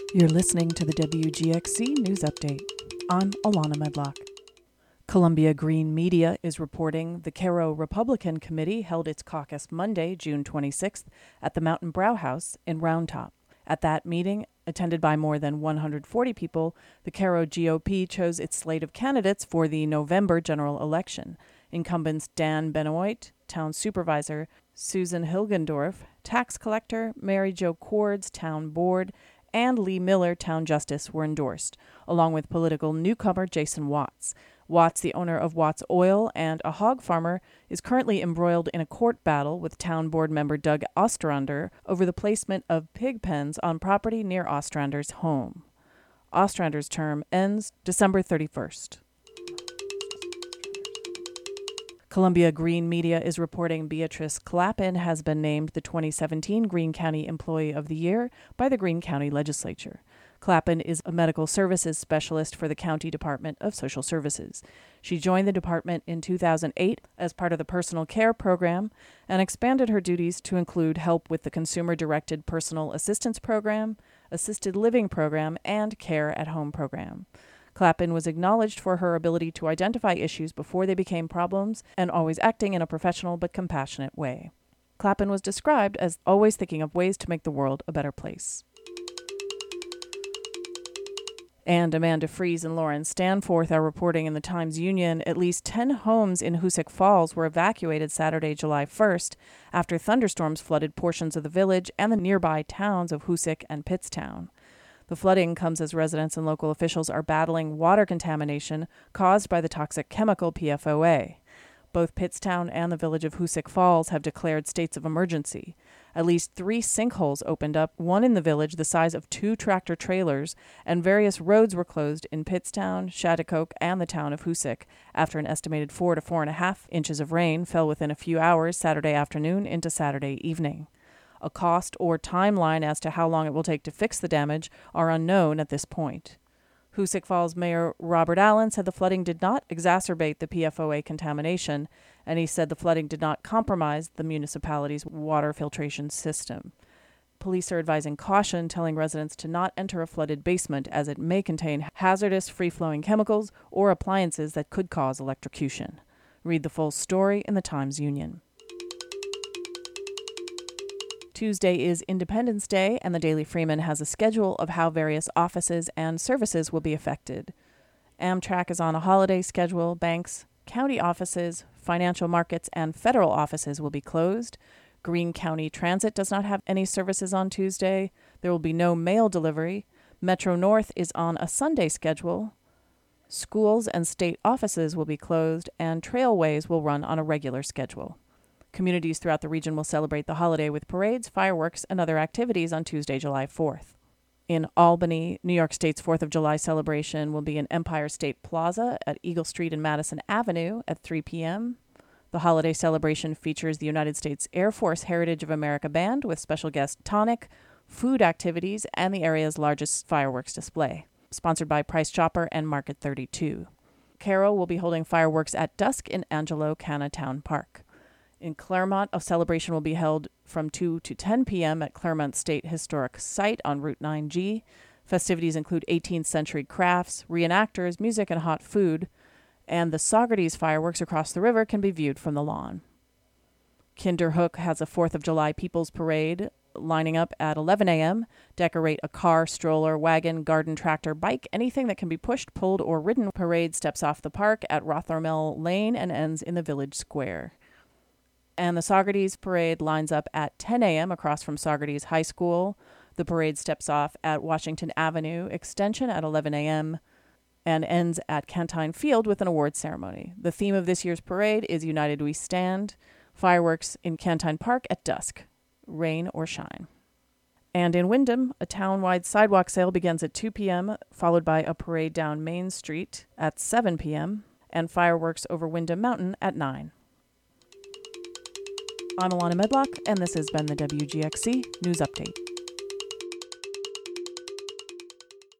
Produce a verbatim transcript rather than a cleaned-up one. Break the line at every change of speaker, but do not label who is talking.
You're listening to the W G X C News Update. I'm Alana Medlock. Columbia Green Media is reporting the Cairo Republican Committee held its caucus Monday, June twenty-sixth, at the Mountain Brow House in Round Top. At that meeting, attended by more than one hundred forty people, the Cairo G O P chose its slate of candidates for the November general election. Incumbents Dan Benoit, Town Supervisor, Susan Hilgendorf, Tax Collector, Mary Jo Cords, Town Board, and Lee Miller, Town Justice, were endorsed, along with political newcomer Jason Watts. Watts, the owner of Watts Oil and a hog farmer, is currently embroiled in a court battle with Town Board member Doug Ostrander over the placement of pig pens on property near Ostrander's home. Ostrander's term ends December thirty-first. Columbia Green Media is reporting Beatrice Clappin has been named the twenty seventeen Greene County Employee of the Year by the Greene County Legislature. Clappin is a medical services specialist for the County Department of Social Services. She joined the department in two thousand eight as part of the Personal Care Program and expanded her duties to include help with the Consumer-Directed Personal Assistance Program, Assisted Living Program, and Care at Home Program. Clappin was acknowledged for her ability to identify issues before they became problems and always acting in a professional but compassionate way. Clappin was described as always thinking of ways to make the world a better place. And Amanda Fries and Lauren Stanforth are reporting in the Times-Union at least ten homes in Hoosick Falls were evacuated Saturday, July first, after thunderstorms flooded portions of the village and the nearby towns of Hoosick and Pittstown. The flooding comes as residents and local officials are battling water contamination caused by the toxic chemical P F O A. Both Pittstown and the village of Hoosick Falls have declared states of emergency. At least three sinkholes opened up, one in the village the size of two tractor trailers, and various roads were closed in Pittstown, Shattuck, and the town of Hoosick after an estimated four to four and a half inches of rain fell within a few hours Saturday afternoon into Saturday evening. A cost or timeline as to how long it will take to fix the damage are unknown at this point. Hoosick Falls Mayor Robert Allen said the flooding did not exacerbate the P F O A contamination, and he said the flooding did not compromise the municipality's water filtration system. Police are advising caution, telling residents to not enter a flooded basement as it may contain hazardous free-flowing chemicals or appliances that could cause electrocution. Read the full story in the Times-Union. Tuesday is Independence Day, and the Daily Freeman has a schedule of how various offices and services will be affected. Amtrak is on a holiday schedule. Banks, county offices, financial markets, and federal offices will be closed. Greene County Transit does not have any services on Tuesday. There will be no mail delivery. Metro North is on a Sunday schedule. Schools and state offices will be closed, and trailways will run on a regular schedule. Communities throughout the region will celebrate the holiday with parades, fireworks, and other activities on Tuesday, July fourth. In Albany, New York State's fourth of July celebration will be in Empire State Plaza at Eagle Street and Madison Avenue at three p.m. The holiday celebration features the United States Air Force Heritage of America Band with special guest tonic, food activities, and the area's largest fireworks display. Sponsored by Price Chopper and Market thirty-two. Cairo will be holding fireworks at dusk in Angelo Cana Town Park. In Claremont, a celebration will be held from two to ten p.m. at Claremont State Historic Site on Route nine G. Festivities include eighteenth century crafts, reenactors, music, and hot food, and the Saugerties fireworks across the river can be viewed from the lawn. Kinderhook has a fourth of July People's Parade lining up at eleven a.m. Decorate a car, stroller, wagon, garden, tractor, bike, anything that can be pushed, pulled, or ridden. Parade steps off the park at Rothermel Lane and ends in the village square. And the Saugerties Parade lines up at ten a.m. across from Saugerties High School. The parade steps off at Washington Avenue Extension at eleven a.m. and ends at Cantine Field with an awards ceremony. The theme of this year's parade is United We Stand. Fireworks in Cantine Park at dusk, rain or shine. And in Windham, a town-wide sidewalk sale begins at two p.m., followed by a parade down Main Street at seven p.m., and fireworks over Windham Mountain at nine. I'm Alana Medlock, and this has been the W G X C News Update.